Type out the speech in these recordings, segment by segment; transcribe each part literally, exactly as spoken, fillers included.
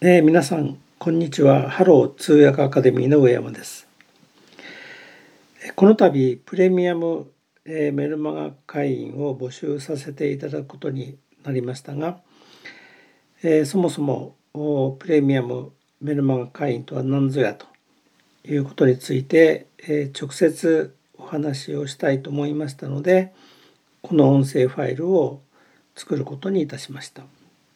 えー皆さんこんにちは。ハロー通訳アカデミーの上山です。えーこの度プレミアム、えーメルマガ会員を募集させていただくことになりましたが、えーそもそもおプレミアムメルマガ会員とは何ぞやということについて、えー直接お話をしたいと思いましたので、この音声ファイルを作ることにいたしました。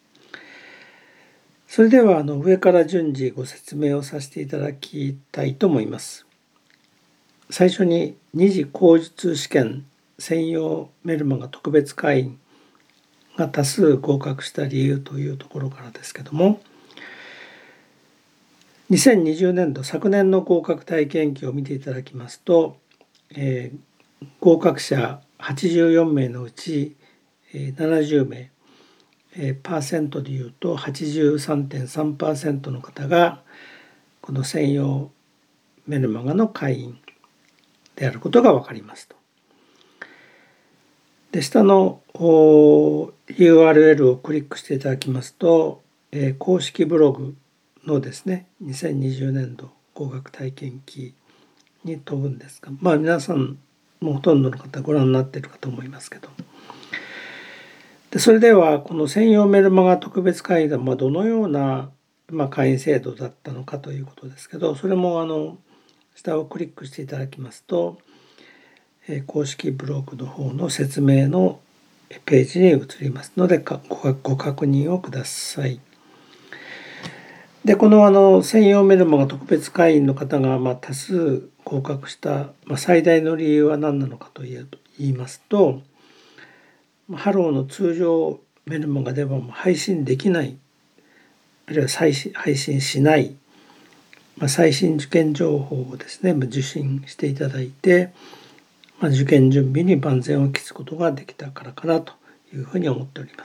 それではあの上から順次ご説明をさせていただきたいと思います。最初に二次口述試験専用メルマガ特別会員が多数合格した理由というところからですけども、にせんにじゅうねんど昨年の合格体験記を見ていただきますと、えー合格者はちじゅうよんめいのうち、えーななじゅうめい、えーパーセントでいうと はちじゅうさんてんさんパーセント の方がこの専用メルマガの会員であることが分かりますと。で下の ユーアールエル をクリックしていただきますと、えー公式ブログのですねにせんにじゅうねんど合格体験記に飛ぶんですが、まあ皆さんもほとんどの方ご覧になっているかと思いますけど、でそれではこの専用メルマガ特別会員ではどのような、まあ、会員制度だったのかということですけど、それもあの下をクリックしていただきますと、えー公式ブログの方の説明のページに移りますのでごご確認をください。でこのあの専用メルマガ特別会員の方がまあ多数合格した、まあ、最大の理由は何なのかと言いますと、ハローの通常メルマガでは配信できない、あるいは再配信しない、まあ、最新受験情報をですね受信していただいて、まあ、受験準備に万全を期すことができたからかなというふうに思っております。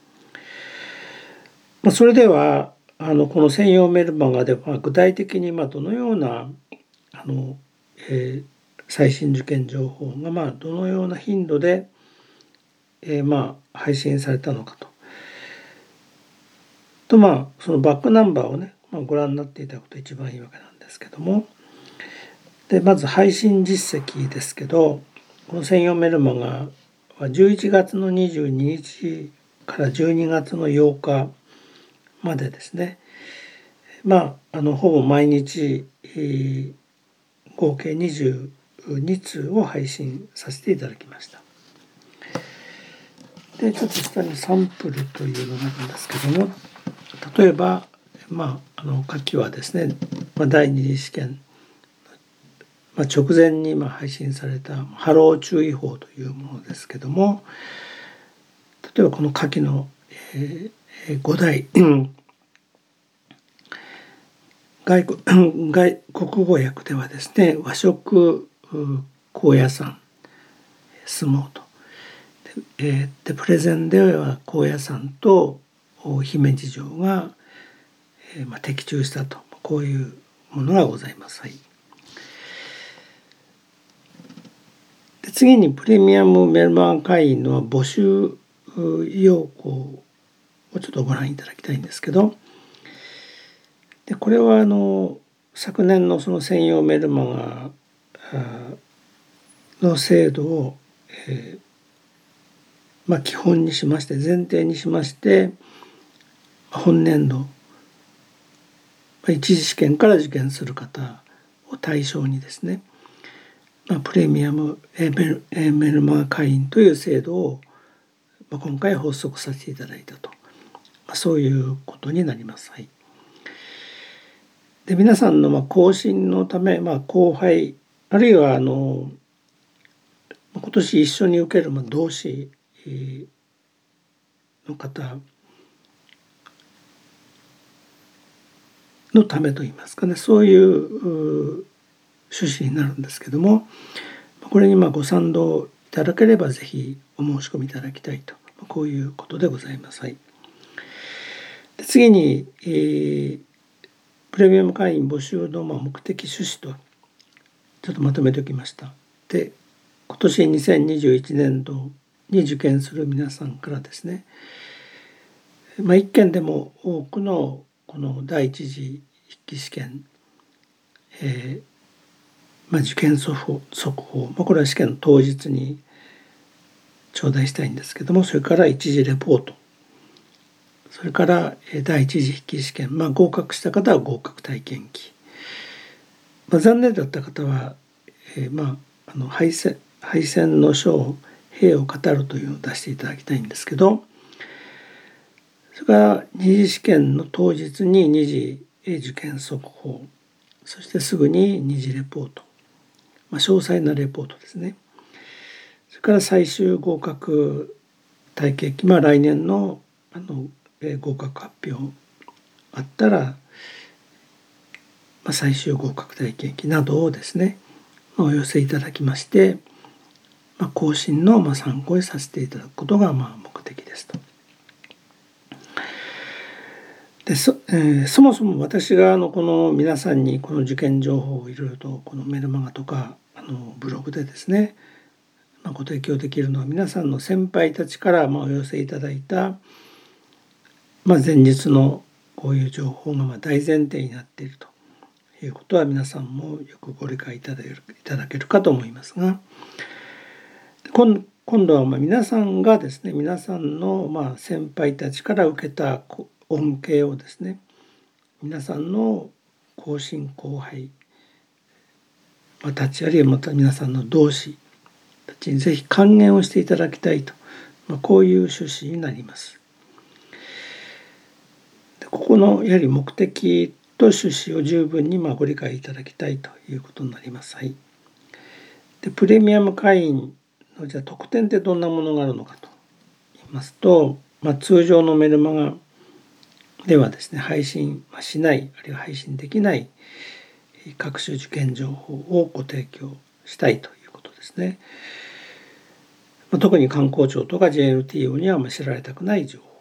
まあ、それではあのこの専用メルマガでは具体的にまあどのようなあの、えー最新受験情報がまあどのような頻度で、えーまあ配信されたのかと。とまあそのバックナンバーをね、まあ、ご覧になっていただくと一番いいわけなんですけども、でまず配信実績ですけど、この専用メルマガはじゅういちがつのにじゅうににちからじゅうにがつのようかまでですね、まああのほぼ毎日、えー合計にじゅうにつうを配信させていただきました。でちょっと下にサンプルというのがあるんですけども、例えばまああの下記はですね、まあ、だいに次試験、まあ、直前にまあ配信されたハロー注意報というものですけども、例えばこの下記の、えー、ごだい外国外国語訳ではですね、和食高野山相撲と、ででプレゼンでは高野山と姫路城が、えーまあ、的中したと、こういうものがございます。はい、で次にプレミアムメルマガ会員の募集要項をちょっとご覧いただきたいんですけど、でこれはあの昨年のその専用メルマガの制度を、えーまあ、基本にしまして前提にしまして、本年度一次試験から受験する方を対象にですね、まあ、プレミアムメル、メルマガ会員という制度を今回発足させていただいたと、まあ、そういうことになります。はい、で皆さんのまあ更新のため、まあ、後輩あるいはあの今年一緒に受けるまあ同志の方のためといいますかね、そういう趣旨になるんですけども、これにまあご賛同いただければぜひお申し込みいただきたいと、こういうことでございます。はい、で次に、えー、プレミアム会員募集のまあ目的趣旨とちょっとまとめておきました。で今年にせんにじゅういちねんどに受験する皆さんからですね、まあ、一件でも多くのこの第一次筆記試験、えーまあ、受験速報、速報、まあ、これは試験の当日に頂戴したいんですけども、それから一次レポート、それから第一次筆記試験、まあ、合格した方は合格体験記、まあ、残念だった方は、えー、まああの敗戦敗戦の書兵を語るというのを出していただきたいんですけど、それから二次試験の当日に二次受験速報、そしてすぐに二次レポート、まあ、詳細なレポートですね。それから最終合格体験記、まあ、来年のあの合格発表あったら、まあ、最終合格体験記などをですね、まあ、お寄せいただきまして、まあ、更新のまあ参考にさせていただくことがまあ目的ですと。で そ,、えー、そもそも私があのこの皆さんにこの受験情報をいろいろとこのメルマガとかあのブログでですね、まあ、ご提供できるのは皆さんの先輩たちからまあお寄せいただいた、まあ、前日のこういう情報がまあ大前提になっているということは皆さんもよくご理解いただける、いただけるかと思いますが、今今度はまあ皆さんがですね、皆さんのまあ先輩たちから受けた恩恵をですね、皆さんの後進後輩、まあ、たちあるいはまた皆さんの同志たちにぜひ還元をしていただきたいと、まあ、こういう趣旨になります。でここのやはり目的と趣旨を十分にまあご理解いただきたいということになります。はい、でプレミアム会員のじゃあ特典ってどんなものがあるのかと言いますと、まあ、通常のメルマガではですね、配信しない、あるいは配信できない各種受験情報をご提供したいということですね。まあ、特に観光庁とか ジェイエルティーオー にはまあ知られたくない情報。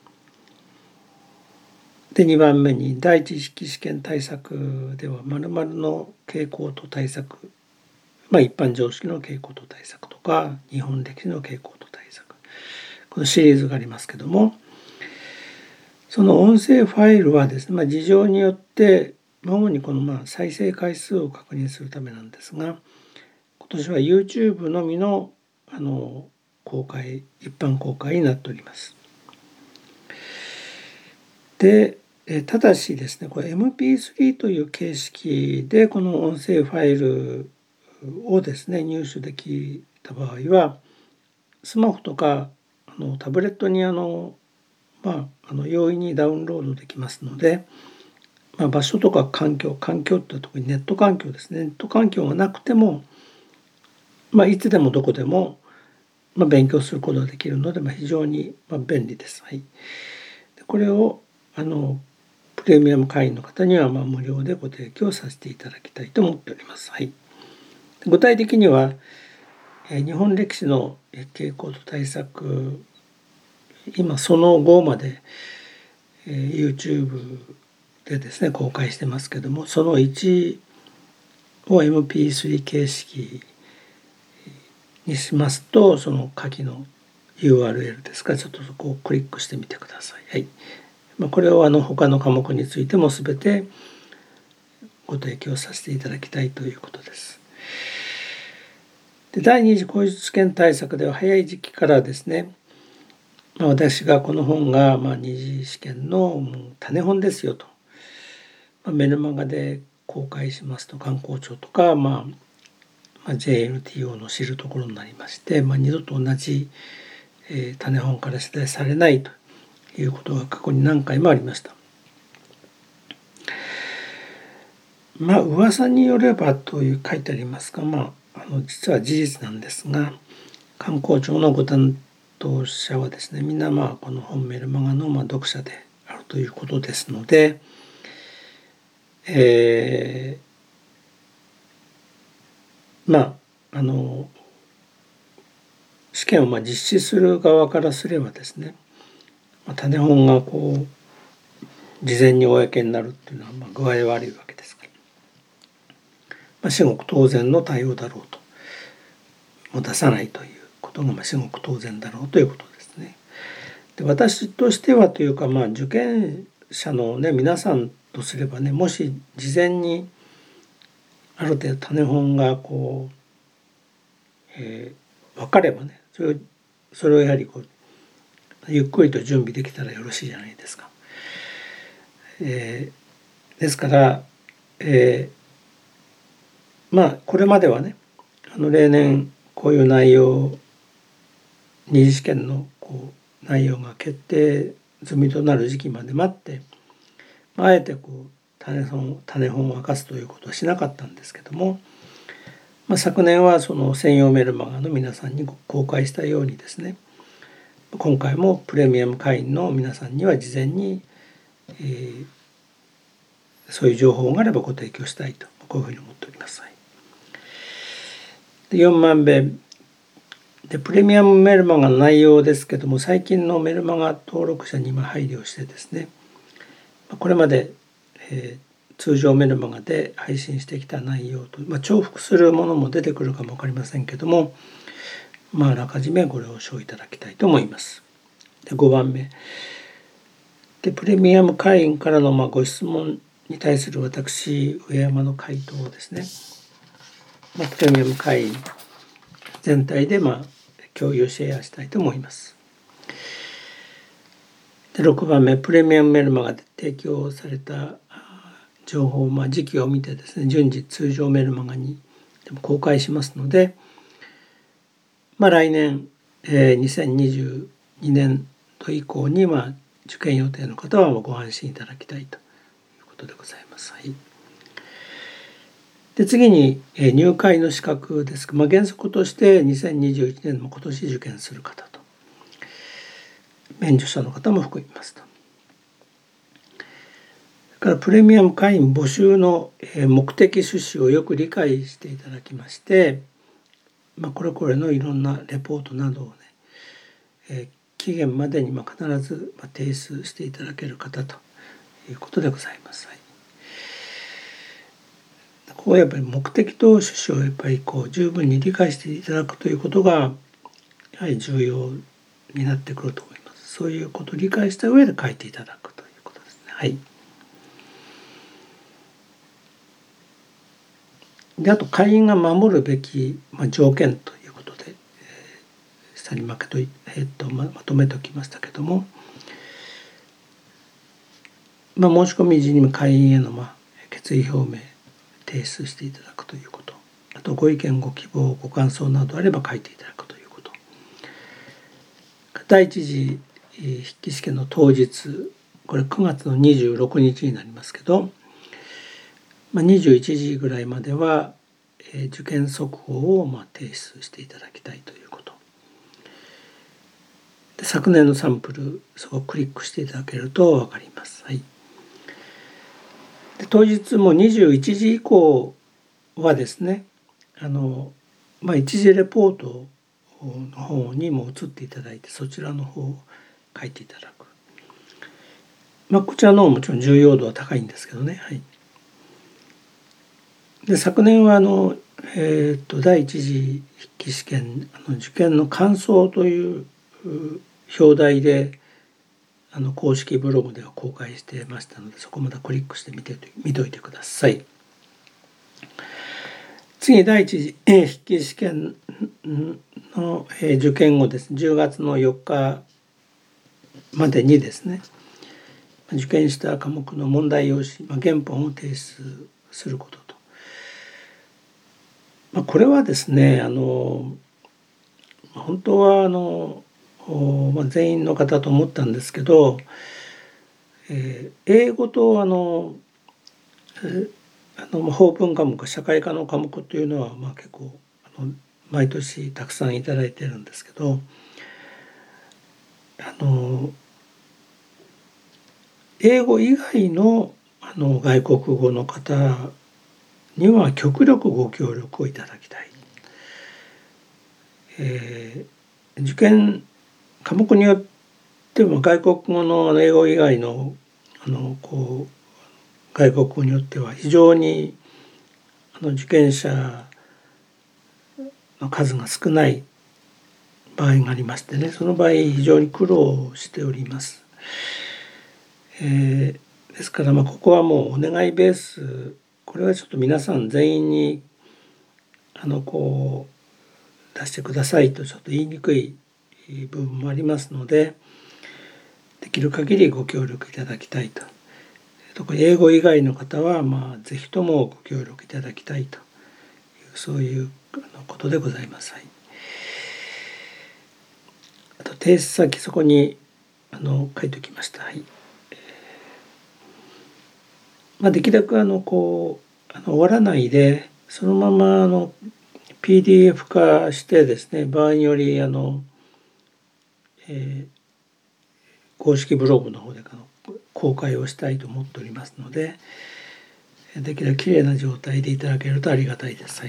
で、にばんめに第一筆記試験対策では〇〇の傾向と対策、まあ、一般常識の傾向と対策とか日本歴史の傾向と対策、このシリーズがありますけども、その音声ファイルはですね、まあ、事情によって主にこのまあ再生回数を確認するためなんですが、今年は YouTube のみのあの公開、一般公開になっております。で、ただしですね、これ エムピースリー という形式でこの音声ファイルをですね入手できた場合は、スマホとかあのタブレットにあのまあ、あの容易にダウンロードできますので、まあ、場所とか環境環境って特にネット環境ですね、ネット環境がなくても、まあ、いつでもどこでも、まあ、勉強することができるので、まあ、非常にまあ便利です。はい、でこれをあのプレミアム会員の方にはまあ無料でご提供させていただきたいと思っております。はい、具体的には日本歴史の傾向と対策、今その後まで YouTube でですね公開してますけども、そのいちを エムピースリー 形式にしますと、その下記の ユーアールエル ですから、ちょっとそこをクリックしてみてください。はい、まあ、これをあの他の科目についても全てご提供させていただきたいということです。で、第二次口述試験対策では早い時期からですね、まあ、私がこの本がまあ二次試験の種本ですよと、まあ、メルマガで公開しますと、観光庁とか、まあまあ、ジェイエルティーオー の知るところになりまして、まあ、二度と同じ、えー、種本から出題されないということが過去に何回もありました。まあ噂によればという書いてありますが、まあ、あの実は事実なんですが、観光庁のご担当者はですね、みんなまあこの本メルマガのまあ読者であるということですので、えー、まああの試験をまあ実施する側からすればですね、まあ、種本がこう事前に公になるっていうのはまあ具合悪いわけですから、まあ、至極当然の対応だろうと、もう出さないということがまあ至極当然だろうということですね。で、私としてはというか、まあ受験者のね皆さんとすればね、もし事前にある程度種本がこう、えー、分かればね、それをそれをやはりこうゆっくりと準備できたらよろしいじゃないですか。えー、ですから、えー、まあこれまではね、あの例年こういう内容、二次試験のこう内容が決定済みとなる時期まで待って、あえてこう種本種本を明かすということはしなかったんですけども、まあ、昨年はその専用メルマガの皆さんに公開したようにですね、今回もプレミアム会員の皆さんには事前に、えー、そういう情報があればご提供したいと、こういうふうに思っております。でよんまんべでプレミアムメルマガの内容ですけども、最近のメルマガ登録者に今配慮してですね、これまで、えー、通常メルマガで配信してきた内容と、まあ、重複するものも出てくるかも分かりませんけども、まあ、あらかじめご了承いただきたいと思います。でごばんめでプレミアム会員からのまあご質問に対する私上山の回答をですね、まあ、プレミアム会員全体でまあ共有シェアしたいと思います。でろくばんめプレミアムメルマガで提供された情報、まあ、時期を見てですね、順次通常メルマガにでも公開しますので、まあ、来年、えー、にせんにじゅうにねん度以降に、まあ、受験予定の方はご安心いただきたいということでございます。はい、で次に、えー、入会の資格ですが、まあ、原則としてにせんにじゅういちねんも今年受験する方と免除者の方も含みますと。それからプレミアム会員募集の目的趣旨をよく理解していただきまして、まあ、これこれのいろんなレポートなどをね、えー、期限までにまあ必ず提出していただける方ということでございます。はい、ここはやっぱり目的と趣旨をやっぱりこう十分に理解していただくということがやはり重要になってくると思います。そういうことを理解した上で書いていただくということですね。はい。であと会員が守るべき、まあ、条件ということで、えー、下にまと、えー、と ま, まとめておきましたけども、まあ、申し込み時にも会員への、まあ、決意表明提出していただくということ、あとご意見ご希望ご感想などあれば書いていただくということ、第一次筆記試験の当日、これくがつのにじゅうろくにちになりますけど、まあ、にじゅういちじぐらいまでは受験速報をまあ提出していただきたいということで、昨年のサンプルそこをクリックしていただけると分かります。はい、で当日もにじゅういちじ以降はですね、あの、まあ、一次レポートの方にも移っていただいて、そちらの方を書いていただく、まあ、こちらの方ももちろん重要度は高いんですけどね。はい、で昨年はあの、えー、と第一次筆記試験あの受験の感想という表題であの公式ブログでは公開してましたので、そこまたクリックしてみて見ておいてください。次第一次筆記試験の受験後ですね、じゅうがつのよっかまでにですね、受験した科目の問題用紙、まあ、原本を提出することと、まあ、これはですね、あの本当はあの、まあ、全員の方と思ったんですけど、えー、英語とあの、えー、あの法文科目社会科の科目というのはまあ結構あの毎年たくさんいただいてるんですけど、あの英語以外のあの外国語の方には極力ご協力をいただきたい。えー、受験科目によっても外国語の英語以外のあのこう外国語によっては非常にあの受験者の数が少ない場合がありましてね、その場合非常に苦労しております。 えー、ですからまあここはもうお願いベース、これはちょっと皆さん全員にあのこう出してくださいとちょっと言いにくい部分もありますので、できる限りご協力いただきたいと。特に英語以外の方はまあぜひともご協力いただきたいというそういうことでございます。はい、あと提出先そこにあの書いておきました。はい、まあ、できるだけあのこうあの終わらないでそのままあの ピーディーエフ 化してですね、場合によりあの、えー、公式ブログの方であの公開をしたいと思っておりますので、できるだけきれいな状態でいただけるとありがたいです。はい、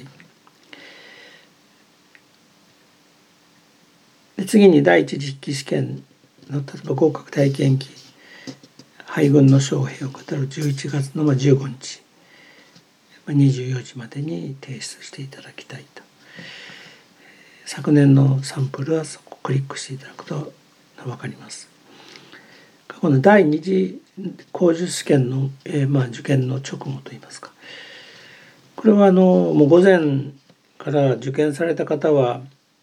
で次に第一次筆記試験の例えば合格体験記配軍の将兵を語るじゅういちがつのじゅうごにちにじゅうよじまでに提出していただきたいと。昨年のサンプルはそこをクリックしていただくと分かります。過去の第二次口述試験の、えー、まあ受験の直後といいますか、これはあのもう午前から受験された方は、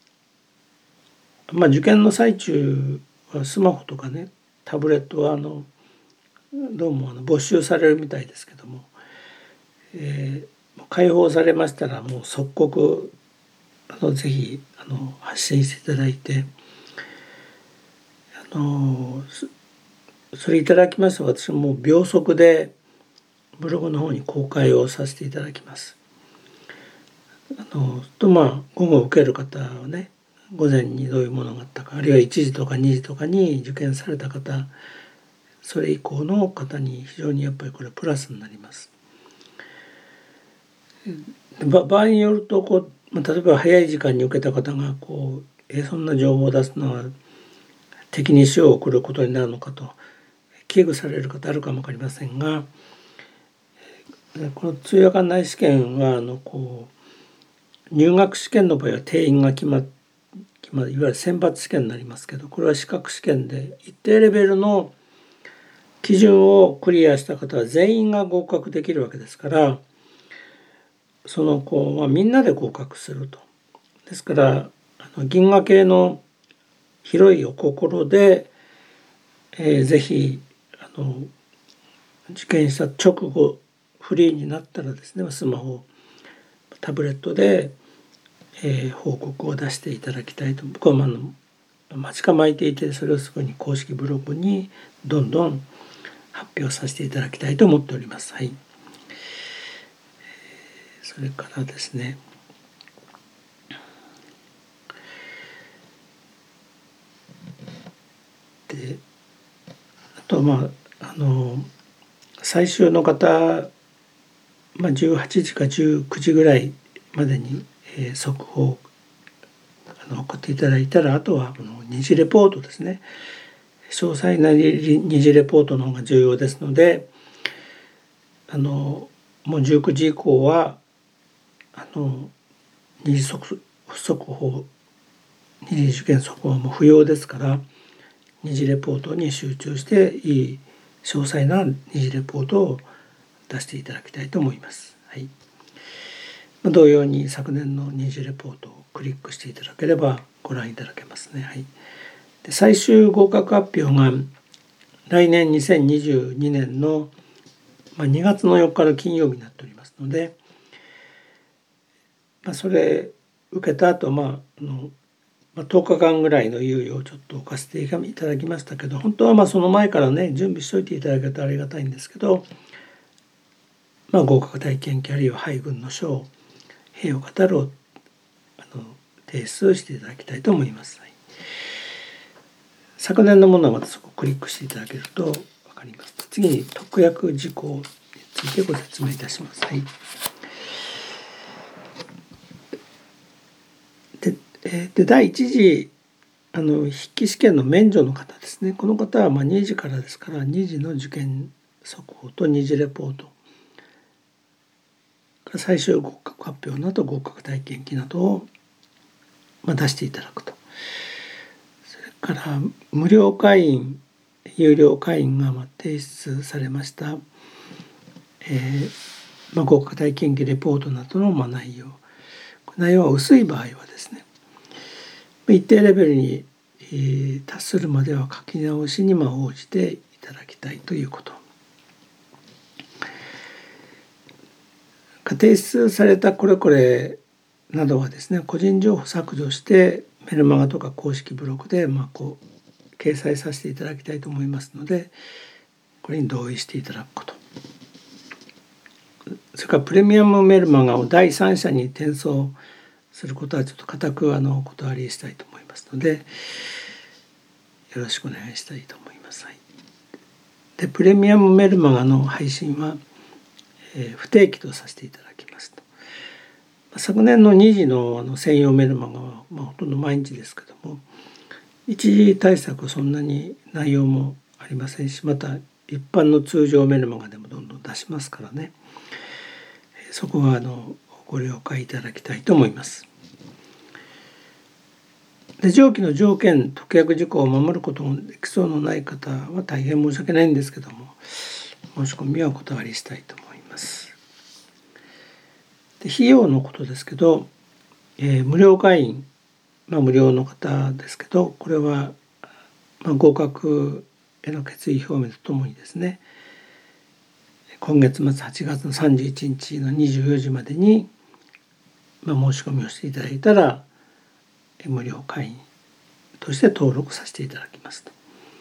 まあ、受験の最中はスマホとかねタブレットはあのどうもあの没収されるみたいですけども、えー、解放されましたらもう即刻あのぜひあの発信していただいて、あのそれいただきますと私も秒速でブログの方に公開をさせていただきます。あのとまあ午後受ける方はね、午前にどういうものがあったか、あるいはいちじとかにじとかに受験された方、それ以降の方に非常にやっぱりこれプラスになります。場合によるとこう例えば早い時間に受けた方がこうえそんな情報を出すのは敵に死を送ることになるのかと危惧される方あるかも分かりませんが、この通夜間内試験はあのこう入学試験の場合は定員が決ま決まいわゆる選抜試験になりますけど、これは資格試験で一定レベルの基準をクリアした方は全員が合格できるわけですから、そのこう、まあ、みんなで合格すると。ですからあの銀河系の広いお心で、えー、ぜひあの受験した直後フリーになったらですね、スマホタブレットで、えー、報告を出していただきたいと。僕は、まあ、待ち構えていてそれをすぐに公式ブログにどんどん発表させていただきたいと思っております。はい、それからですね、であとまああの最終の方、まあ、じゅうはちじかじゅうくじぐらいまでに、えー、速報あの送っていただいたら、あとはあの二次レポートですね、詳細な二次レポートの方が重要ですので、あのもうじゅうくじ以降はあの二次速速報二次受験速報はもう不要ですから、二次レポートに集中していい詳細な二次レポートを出していただきたいと思います。はい、同様に昨年の二次レポートをクリックしていただければご覧いただけますね。はい、で最終合格発表が来年にせんにじゅうにねんのにがつのよっかの金曜日になっておりますので、まあ、それ受けた後、まああのまあ、とおかかんぐらいの猶予をちょっと置かせていただきましたけど、本当はまあその前からね準備しといていただけるとありがたいんですけど、まあ、合格体験記あるいは配軍の書兵を語るをあの提出していただきたいと思います。はい、昨年のものはまたそこをクリックしていただけると分かります。次に特約事項についてご説明いたします。はい、でで第一次あの筆記試験の免除の方ですね、この方はまあにじからですから、にじの受験速報とに次レポート、最終合格発表など合格体験記などをまあ出していただくと。それから無料会員有料会員がまあ提出されました、えーまあ、合格体験記レポートなどのまあ内容内容は薄い場合はですね、一定レベルに達するまでは書き直しにまあ応じていただきたいということ。提出されたこれこれなどはですね、個人情報削除してメルマガとか公式ブログでまあこう掲載させていただきたいと思いますので、これに同意していただくこと。それからプレミアムメルマガを第三者に転送することはちょっと固くあのお断りしたいと思いますので、よろしくお願いしたいと思います。はい、でプレミアムメルマガの配信は、えー、不定期とさせていただきますと。昨年のに次のあの専用メルマガは、まあ、ほとんど毎日ですけども、一次対策はそんなに内容もありませんし、また一般の通常メルマガでもどんどん出しますからね、そこはあのご了解いただきたいと思います。で上記の条件特約事項を守ることのできそうのない方は大変申し訳ないんですけども、申し込みはお断りしたいと思います。で費用のことですけど、えー、無料会員、まあ、無料の方ですけど、これは、まあ、合格への決意表明とともにですね、今月末はちがつのさんじゅういちにちのにじゅうよじまでに、まあ、申し込みをしていただいたら無料会員として登録させていただきますと。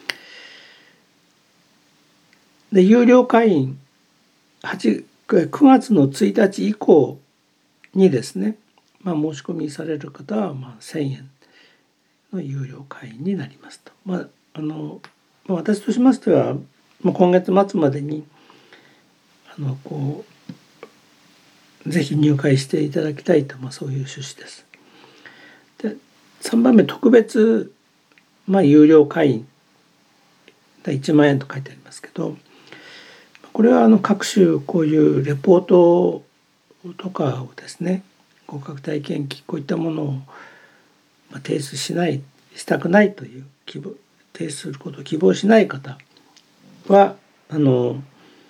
で有料会員くがつのついたち以降にですね、まあ、申し込みされる方はまあせんえんの有料会員になりますと。まああのまあ、私としましては、まあ、今月末までにあのこうぜひ入会していただきたいと、まあ、そういう趣旨です。でさんばんめ特別、まあ、有料会員いちまんえんと書いてありますけど、これはあの各種こういうレポートとかをですね、合格体験記こういったものを提出しないしたくないという希望提出することを希望しない方はあの、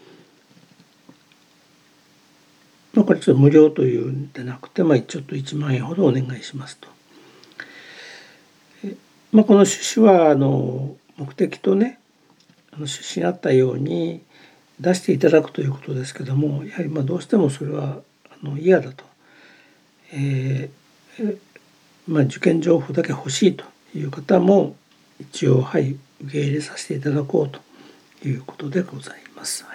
まあ、これちょっと無料というんでなくて、まあ、ちょっといちまんえんほどお願いしますと。まあ、この趣旨はあの目的とね、あの趣旨にあったように出していただくということですけども、やはりまあどうしてもそれはあの嫌だと、えーまあ、受験情報だけ欲しいという方も一応はい受け入れさせていただこうということでございます。はい、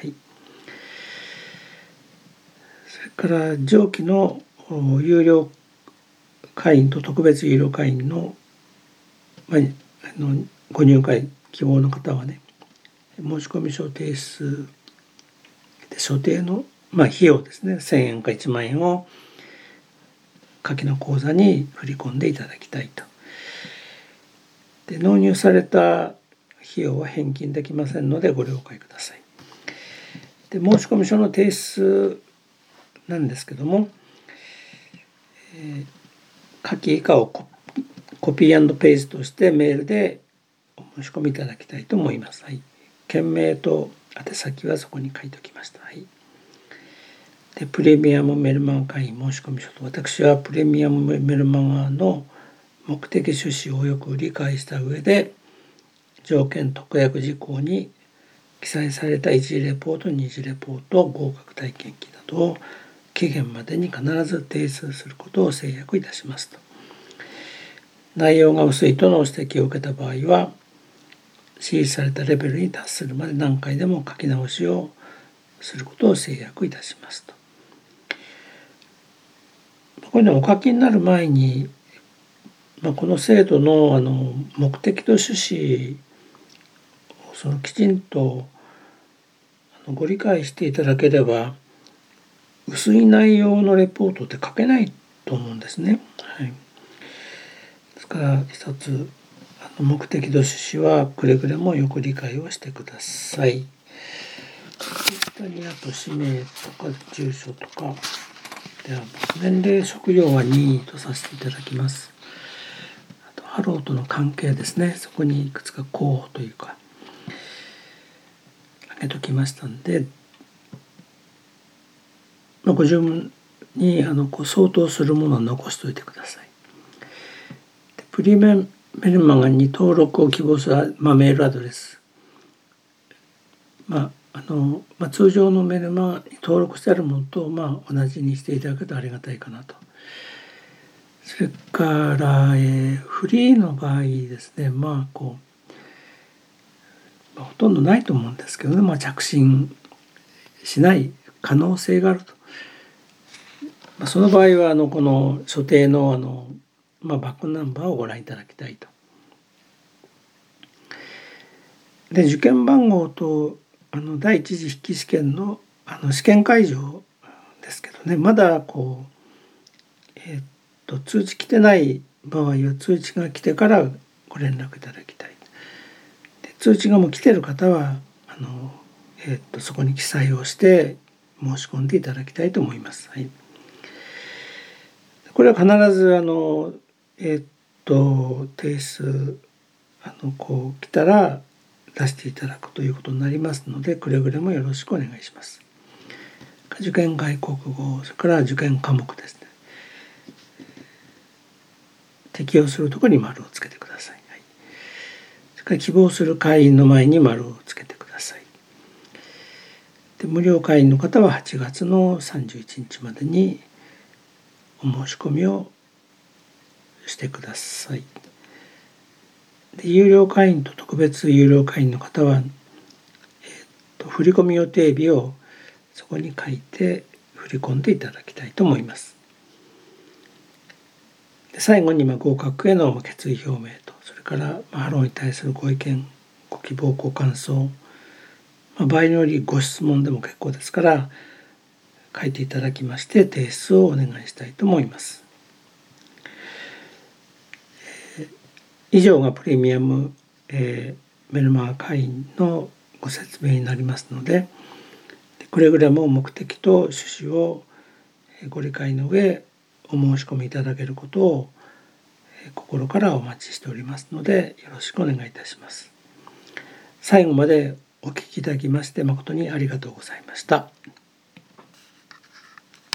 それから上記の有料会員と特別有料会員の、まあ、あのご入会希望の方はね、申込書提出で所定の、まあ、費用ですね、せんえんかいちまんえんを下記の口座に振り込んでいただきたいと。で納入された費用は返金できませんのでご了解ください。で申込書の提出なんですけども、えー、下記以下をココピー&ペーストしてメールでお申し込みいただきたいと思います。はい、件名と宛先はそこに書いておきました。はい、でプレミアムメルマガ会員申込書と、私はプレミアムメルマガの目的趣旨をよく理解した上で条件特約事項に記載されたいち次レポートに次レポート合格体験記などを期限までに必ず提出することを制約いたしますと。内容が薄いとの指摘を受けた場合は指示されたレベルに達するまで何回でも書き直しをすることを制約いたしますと。これね、お書きになる前に、まあ、この制度のあの目的と趣旨をそのきちんとご理解していただければ薄い内容のレポートって書けないと思うんですね。はい、ですから一つあの目的と趣旨はくれぐれもよく理解をしてください。下にあと氏名とか住所とかでは年齢職業は任意とさせていただきます。あとハローとの関係ですね、そこにいくつか候補というかげときましたんで、まあ、ご自分にあのこう相当するものを残しておいてください。でプリメメルマガに登録を希望する、まあ、メールアドレス、まああのまあ、通常のメルマガに登録してあるものと、まあ、同じにしていただくとありがたいかなと。それから、えー、フリーの場合ですね、まあこう、まあ、ほとんどないと思うんですけどね、まあ、着信しない可能性があると。まあ、その場合はあのこの所定のあの、まあ、バックナンバーをご覧いただきたいと。で受験番号とあの第一次筆記試験のあの試験会場ですけどね、まだこう、えー、っと通知来てない場合は通知が来てからご連絡いただきたい。で通知がもう来てる方はあの、えー、っとそこに記載をして申し込んでいただきたいと思います。はい、これは必ずあのえー、っと提出あのこう来たら出していただくということになりますので、くれぐれもよろしくお願いします。受験外国語、それから受験科目ですね、適用するところに丸をつけてください。はい、それから希望する会員の前に丸をつけてください。で無料会員の方ははちがつのさんじゅういちにちまでにお申し込みをしてください。で有料会員と特別有料会員の方は、えー、と振込予定日をそこに書いて振り込んでいただきたいと思います。で最後にまあ合格への決意表明と、それからハローに対するご意見、ご希望、ご感想、まあ、場合によりご質問でも結構ですから書いていただきまして提出をお願いしたいと思います。以上がプレミアム、えー、メルマガ会員のご説明になりますので、くれぐれも目的と趣旨をご理解の上お申し込みいただけることを心からお待ちしておりますのでよろしくお願いいたします。最後までお聞きいただきまして誠にありがとうございました。